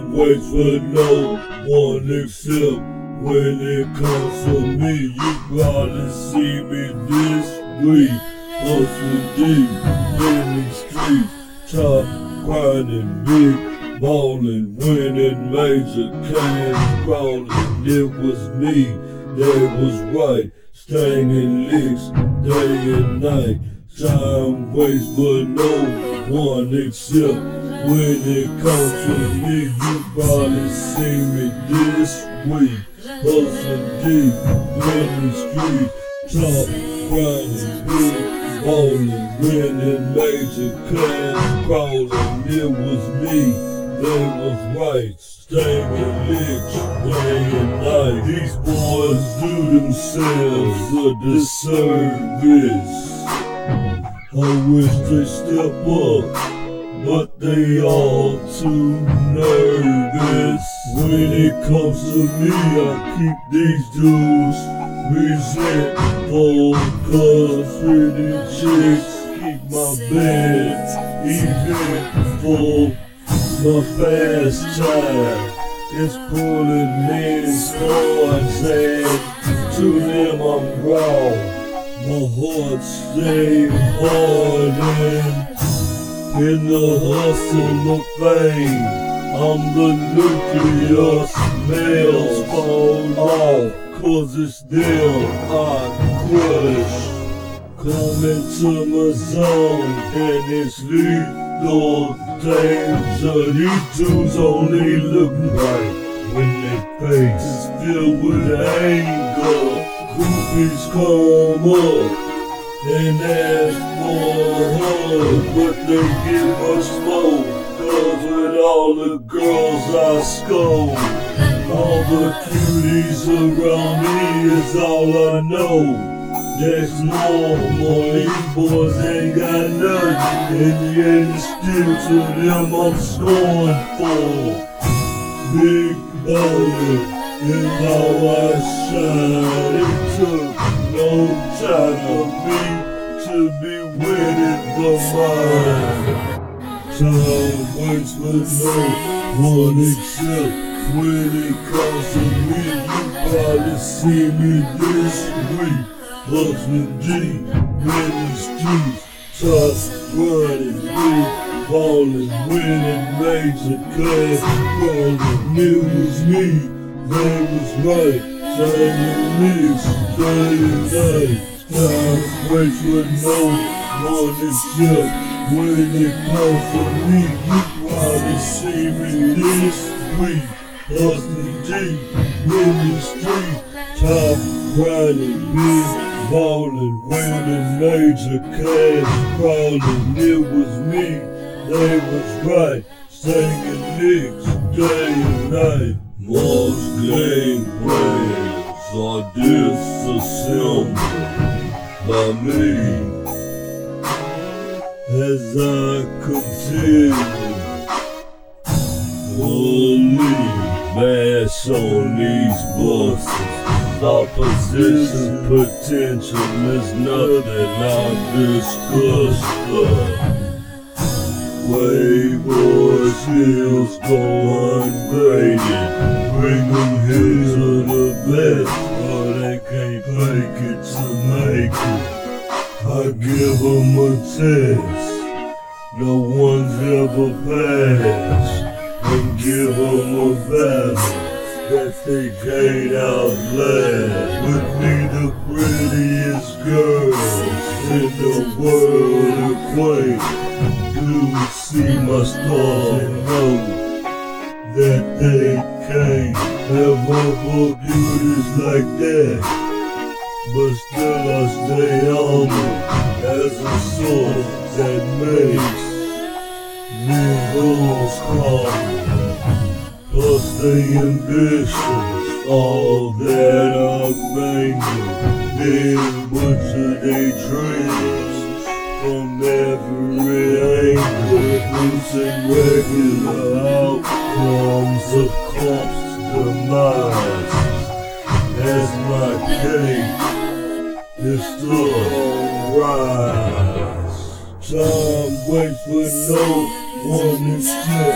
Time waits for no one except when it comes to me. You probably see me this week, hustling deep in these streets, top grinding big, ballin', winning major cash, crawling. It was me that was right, staying in licks day and night. Time waits but no one except when it comes to me. You probably see me this week, hustling deep in the street, top grinding big, ballin', winning major cash, crawling. It was me that was right, staying in licks day and night. These boys do themselves a disservice. I wish they step up, but they all too nervous. When it comes to me, I keep these dudes resentful, cause pretty chicks keep my bed eventful. My fast time is pulling men's cards, and to them I'm wrong. My heart stay hardened in the hustle of fame. I'm the nucleus, males fall off, cause it's them I crush. Come into my zone and it's lethal danger. These dudes only look right when their face is filled with anger. Groupies come up and ask for a hug, but they get much smoke, cause with all the girls I scold, all the cuties around me is all I know. That's normal, these boys ain't got nothing, and yet still to them I'm scornful. Big baller is how I shine. It took no time for me to be winning the mine. Time waits for no one except when it comes to me. You probably see me this week, hustling deep in the streets, top grinding big, ballin', winning major cash, crawling. It was me that was right, shining mix day and night. Time waits for no one except when it comes to me. You probably see me this week, hustling deep in the street, top grinding big, ballin', winning major cash, crawling. It was me, they was right, singing licks day and night. Most game plans are disassembled by me as I continue fully mash on these buses. Opposition potential is nothing I've discussed. Wayward skills go ungraded. Bring them here to the best, but they can't fake it to make it. I give them a test no one's ever passed, and give them a battle that they can't outlast. With me the prettiest girls in the world acquaint. Do see my stars and know that they can't have other beauties like that. But still I stay humble as a sword that makes needles crumble. Plus the ambitions, all that I mangle, then butcher they dreams from every angle. Producing regular outcomes of corpse demise. As my cake is still rise. Time waits for no one except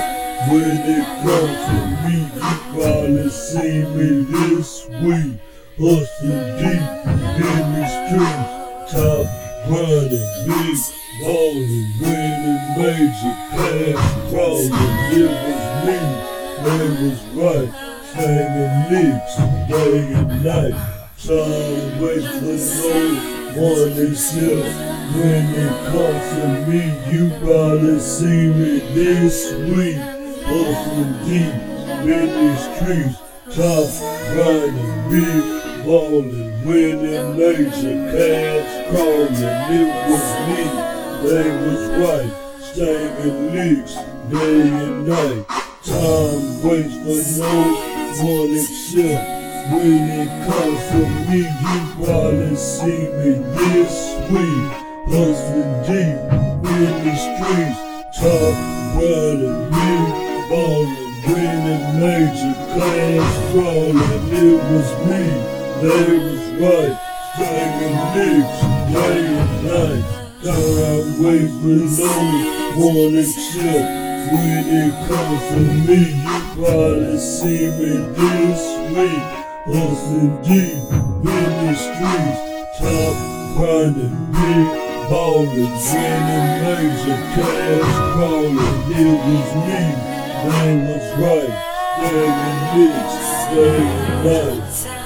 When it comes to me, you probably see me this week. Hustling deep in these streets, top grinding, big ballin', winning major cash crawling. It was me, that was right, slanging licks day and night. Time waits for no one except when it comes to me, you probably see me this week. Hustling deep in these streets, top grinding, big ballin', winning major cash crawling. It was me, they was right, stangin' licks day and night. Time waits for no one except when it comes to me, you probably see me this week. Hustling deep in these streets, top grinding, big ballin', winning major cash crawling. It was me, they was right, stangin' licks day and night. Time waits for no one except when it comes to me, you probably see me this week. Hustling deep in the streets, top grinding, big ballin', winning major cash crawling. It was me, they was right, stangin' licks day and night.